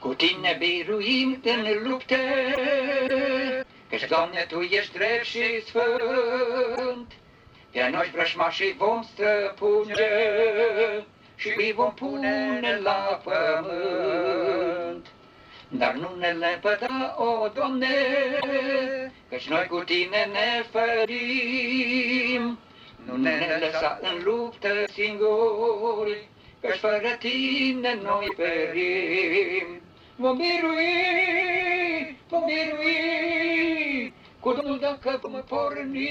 Cu tine biruim în lupte, căci, Doamne, Tu ești drept și sfânt. Pe noi vrăjmașii vom străpunge și îi vom pune la pământ. Dar nu ne lepăda, o Doamne, căci noi cu Tine ne ferim. Nu ne lăsa în luptă singuri, căci fără Tine noi perim. Vom birui, vom birui, cu Domnul dacă vom porni,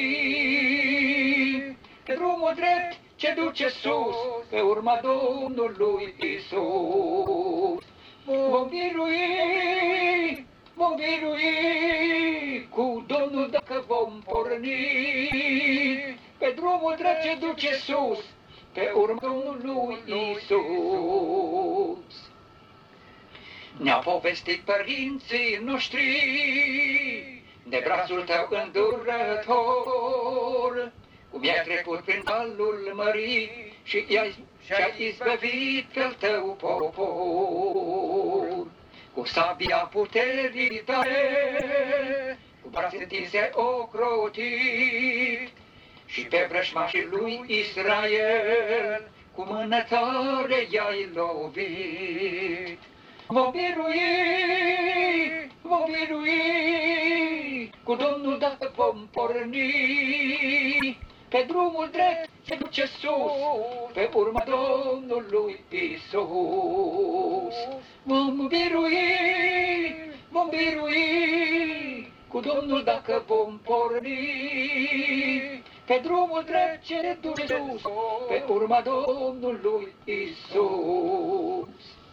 pe drumul drept ce duce sus, pe urma Domnului Iisus. Vom birui, vom birui, cu Domnul dacă vom porni, pe drumul drept ce duce sus, pe urma Domnului Iisus. Ne-au povestit părinții noștri de brațul Tău îndurător, cum i-ai trecut prin valul mării și și-ai izbăvit pe-al Tău popor. Cu sabia puterii Tale, cu brațe întinse ocrotit, și pe vrăjmașii lui Israel, cu mână tare i-ai lovit. Vom birui, vom birui, cu Domnul dacă vom porni, pe drumul drept ce duce sus, pe urma Domnului Iisus. Vom birui, vom birui, cu Domnul dacă vom porni, pe drumul drept ce duce sus, pe urma Domnului Iisus.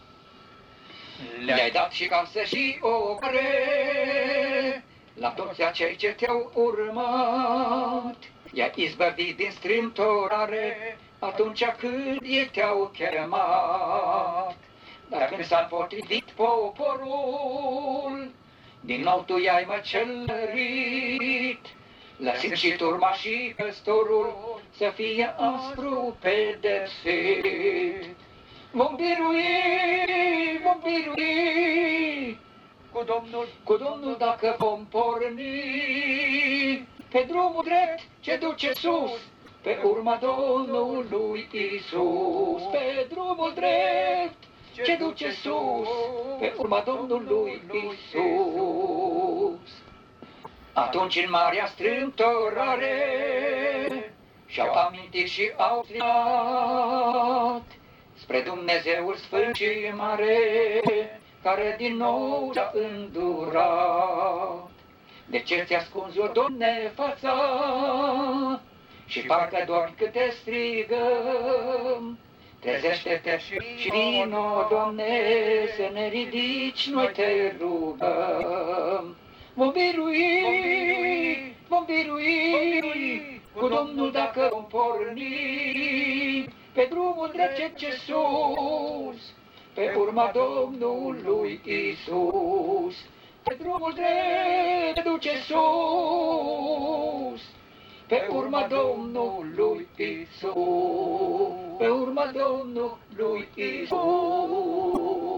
Le-ai dat și casă și ocre la toți acei ce Te-au urmat, i-ai izbăvit din strâmtorare atunci când ei Te-au chemat. Dar când s-a potrivit poporul, din nou Tu i-ai măcelărit, lăsind și turma și păstorul să fie aspru pedepsit. Vom birui, vom birui, cu Domnul dacă vom porni, pe drumul drept ce duce sus, pe urma Domnului Iisus. Pe drumul drept ce duce sus, pe urma Domnului Iisus. Atunci în marea strâmtorare și-au amintit și au strigat spre Dumnezeul Sfânt și Mare, care din nou te-a îndurat. De ce ți-a ascuns, o Doamne, fața și parcă doar cât te strigăm? Trezește-te și vino, Doamne, să ne ridici, noi Te rugăm. Vom birui, vom birui, cu Domnul dacă vom porni, pe drumul drept ce sus, pe urma Domnului Iisus. Pe drumul drept ce duce sus, pe urma Domnului Iisus. Pe urma Domnului Iisus.